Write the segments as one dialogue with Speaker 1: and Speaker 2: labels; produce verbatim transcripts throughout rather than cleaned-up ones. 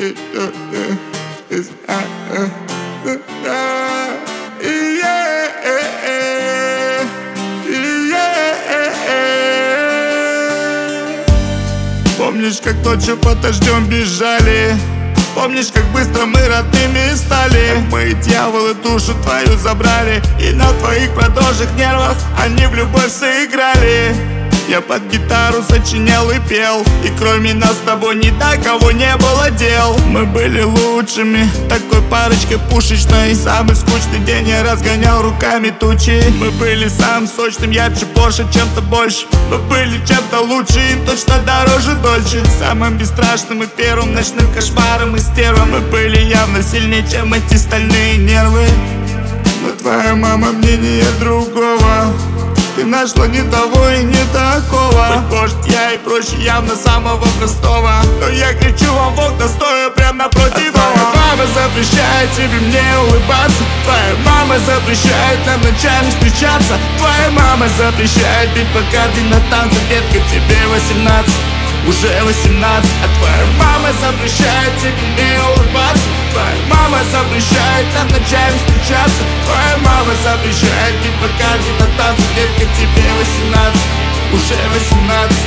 Speaker 1: Помнишь, как ночью под дождем бежали? Помнишь, как быстро мы родными стали? Как мы, дьяволы, душу твою забрали, и на твоих продолжих нервах они в любовь сыграли. Я под гитару сочинял и пел, и кроме нас с тобой ни до кого не было дел. Мы были лучшими, такой парочкой пушечной. Самый скучный день я разгонял руками тучи. Мы были самым сочным, ярче, больше, чем-то больше. Мы были чем-то лучше и точно дороже дольше. Самым бесстрашным и первым ночным кошмаром и стервом. Мы были явно сильнее, чем эти стальные нервы. Но твоя мама мнение другого. Ты нашла не того и не такого. Быть может, я и проще явно самого простого, но я кричу вам в окна, стоя прям напротив. А твоя мама запрещает тебе мне улыбаться. Твоя мама запрещает нам ночами встречаться. Твоя мама запрещает бить по карте на танцах. Детка, тебе восемнадцать, уже восемнадцать. А твоя мама запрещает тебе мне улыбаться. Твоя мама запрещает нам ночами встречаться. Твоя мама запрещает бить по карте на танцах. Детка, тебе восемнадцать, уже восемнадцать.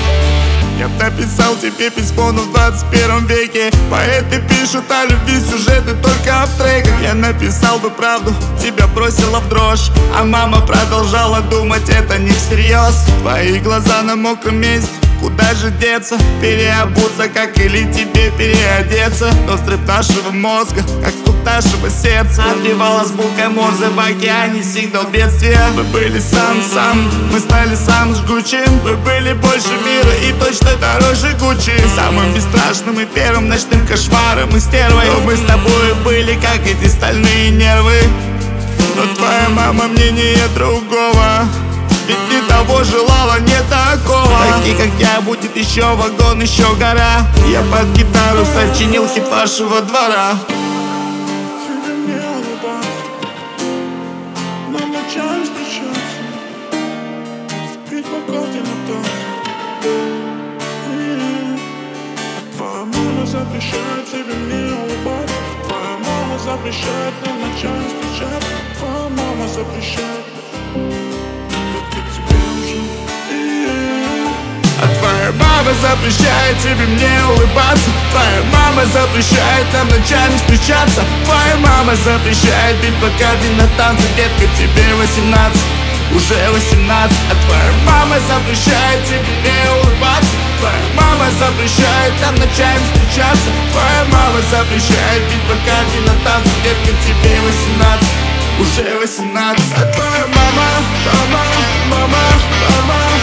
Speaker 1: Я написал тебе письмо, но в двадцать первом веке поэты пишут о любви, сюжеты только в треках. Я написал бы правду, тебя бросила в дрожь, а мама продолжала думать, это не всерьез. Твои глаза на мокром месте, куда же деться? Переобуться, как или тебе переодеться? Но взрыв нашего мозга, как стук нашего сердца, отбивалась булкой морзе в океане сигнал бедствия. Мы были сам-сам, мы стали самым жгучим. Мы были больше мира и точно дороже Гуччи. Самым бесстрашным и первым ночным кошмаром и стервой. Но мы с тобой были, как эти стальные нервы. Но твоя мама мнение другого, ведь не того желала, не такого. Таких, как я, будет еще вагон, еще гора. Я под гитару сочинил хит вашего двора.
Speaker 2: Тебе не улыбаться, нам ночами встречаться, пить по карте на танцы. Твоя мама запрещает тебе не улыбаться. Твоя мама запрещает нам ночами встречаться. Твоя мама запрещает.
Speaker 1: А твоя мама запрещает тебе мне улыбаться. Твоя мама запрещает нам ночами встречаться. Твоя мама запрещает бить по карте на танцы. Детка, тебе восемнадцать, уже восемнадцать. А твоя мама запрещает тебе мне улыбаться. Твоя мама запрещает нам ночами встречаться. Твоя мама запрещает бить по карте на танцы. Детка, тебе восемнадцать, уже восемнадцать. А твоя мама, мама, мама, мама